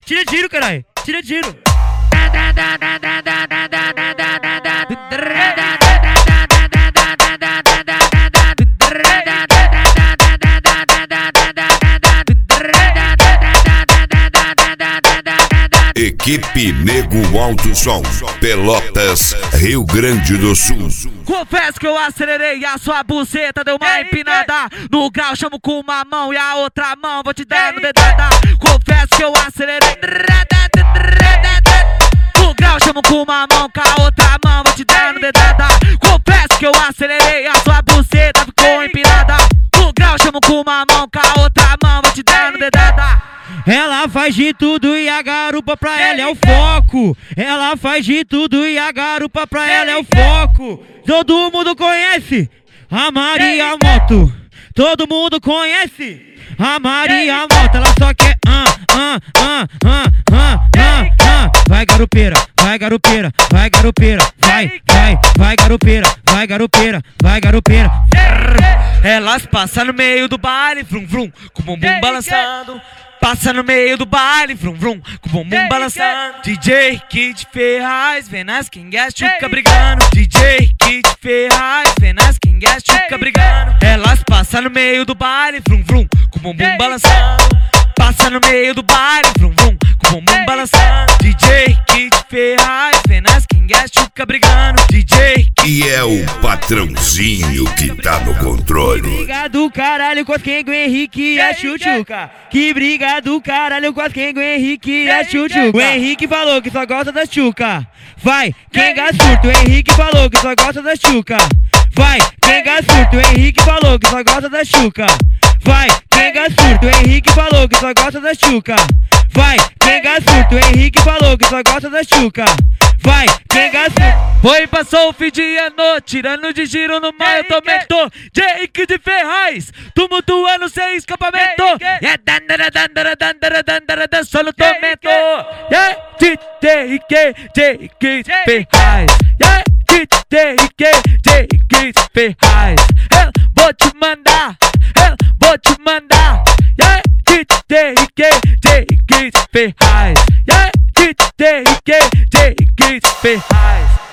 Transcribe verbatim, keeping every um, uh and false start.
Tira tiro, caralho. Tira tiro. Equipe Nego Alto Som, Pelotas, Rio Grande do Sul. Confesso que eu acelerei, a sua buceta deu uma empinada. No grau chamo com uma mão e a outra mão vou te dar no dedada. Confesso que eu acelerei. No grau chamo com uma mão, com a outra mão vou te dar no dedada. Confesso que eu acelerei, a sua buceta ficou empinada. No grau chamo com uma mão, com a outra mão vou te dar no dedada. Ela faz de tudo e a garupa pra ela é o foco. Ela faz de tudo e a garupa pra ela é o foco. Todo mundo conhece a Maria Moto. Todo mundo conhece a Maria Moto. Ela só quer ah, ah, ah, ah, ah, ah, ah. Vai garupeira, vai garupeira, vai garupeira. Vai, vai, vai garupeira, vai garupeira, vai garupeira. Elas passam no meio do baile, vrum, vrum, com o bumbum balançando. Passa no meio do baile, vrum, vrum, com o bumbum balançando. D J Kid Ferraz, vem nas quengas, chuca brigando. D J Kid Ferraz, vem nas quengas, chuca brigando. Elas passam no meio do baile, vrum, vrum, com o bumbum balançando. Passa no meio do baile, vrum, vrum, com o bumbum balançando. D J Kid Ferraz, vem nas quengas, chuca brigando. D J E é o patrãozinho que tá no controle. Briga do caralho com as Kengo, Henrique e a Chuchuca. Que briga do caralho com as Kengo, Henrique e a Chuchuca. O Henrique falou que só gosta da Chuca. Vai, Kenga surto. O Henrique falou que só gosta da Chuca. Vai, Kenga surto. O Henrique falou que só gosta da Chuca. Vai, Kenga surto. O Henrique falou que só gosta da Chuca. Vai, Kenga surto. O Henrique falou que só gosta da Chuca. Vai, Kenga surto. Foi, passou o fim de ano, tirando de giro no mar, eu tô mentor. Jake de Ferraz, tumultuando sem escapamento. É dandara, dandara, dandara, dandara, dançou no tormento. Yeah, D J Jake de Ferraz. Yeah, D J Jake de Ferraz. Eu vou te mandar, eu vou te mandar. Yeah, D J Jake de Ferraz. Yeah, D J Jake de Ferraz.